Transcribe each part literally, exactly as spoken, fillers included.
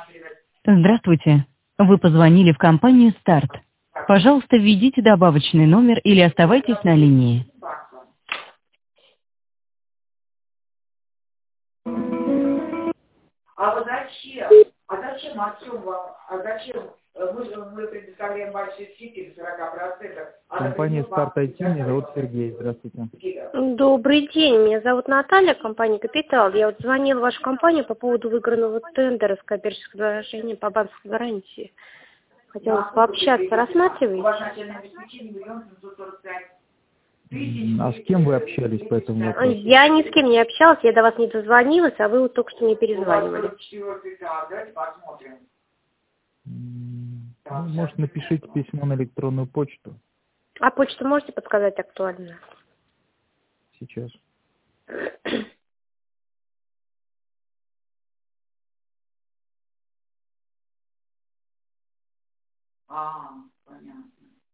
Здравствуйте. Вы позвонили в компанию «Старт». Пожалуйста, введите добавочный номер или оставайтесь на линии. А вот зачем? А зачем, Артем, вам? А зачем? Мы же мы предоставляем большие скидки до сорок процентов. Компания «Старт ай ти», меня зовут Сергей. Здравствуйте. Добрый день, меня зовут Наталья, компания «Капитал». Я вот звонила в вашу компанию по поводу выигранного тендера с коммерческим предложением по банковской гарантии. Хотела пообщаться, рассматриваете? А с кем вы общались по этому вопросу? Я ни с кем не общалась, я до вас не дозвонилась, а вы вот только что мне перезванивали. Ну, может, напишите письмо на электронную почту. А почту можете подсказать актуально? Сейчас. А, понятно.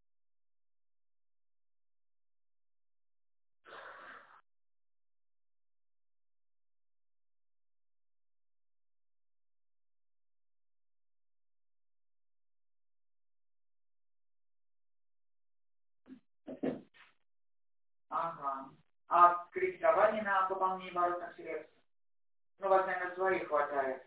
Ага. А кредитование на пополнение оборотных средств? Ну, у вас, наверное, своих хватает.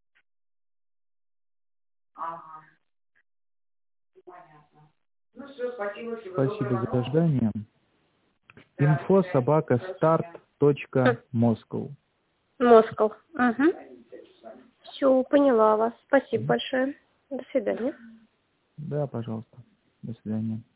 Ага. Понятно. Ну все, спасибо. Спасибо за ожидание. Инфо собака старт точка москва. Москва. Угу. Все, поняла вас. Спасибо большое. До свидания. Да, пожалуйста. До свидания.